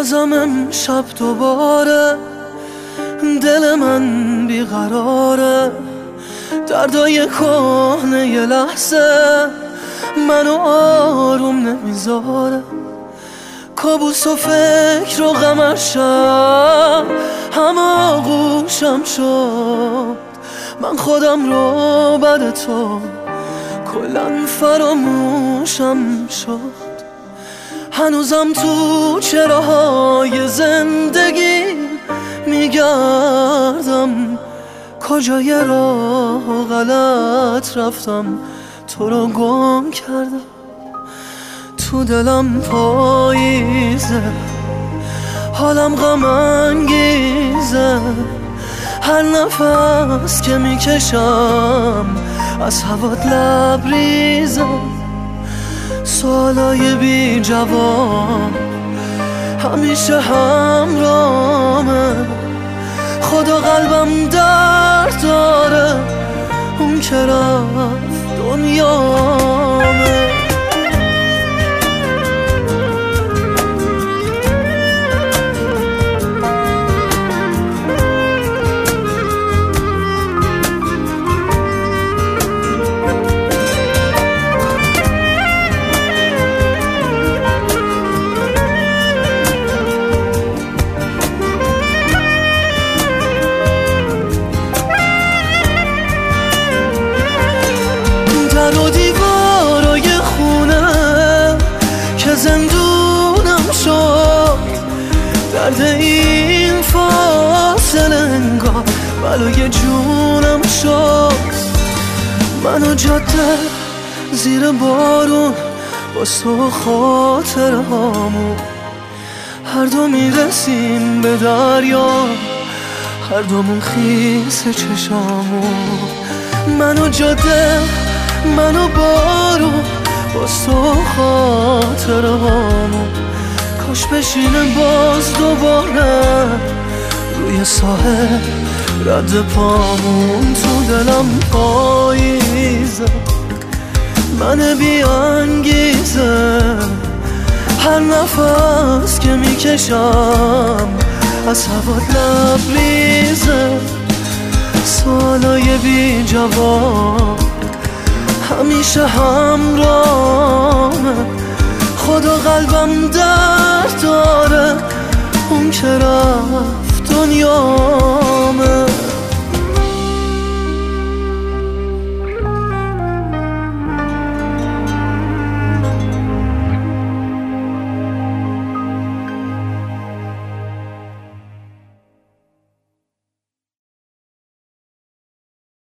بازم امشب دوباره دل من بیقراره، دردای کهنه یه لحظه منو آروم نمیذاره. کابوس و فکر و غمشم همه آغوشم شد، من خودم رو بعد تو کلن فراموشم شد. هنوزم تو چراهای زندگی میگردم، کجای راه غلط رفتم تو رو گم کردم. تو دلم پاییزه، حالم غم انگیزه، هر نفس که میکشم از هوات لبریزه. سوالای بی جواب همیشه همراهمه، خدا قلبم درد داره، اون که رفت دنیامه. در و دیوارای خونه که زندونم شد، درد این فاصله انگار بلای جونم شد. منو جاده زیر بارون با تو خاطر هامون، هر دو میرسیم به دریا، هر دومون خیس چشامون. منو جاده منو بارون با تو خاطر هامون، کاش بشینه باز دوباره روی ساحل رد پامون. تو دلم پاییزه، من بی انگیزه، هر نفس که میکشم از هوات لبریزه. سوالای بی جواب همیشه همراهمه، خدا قلبم درد داره، اون که رفت دنیامه.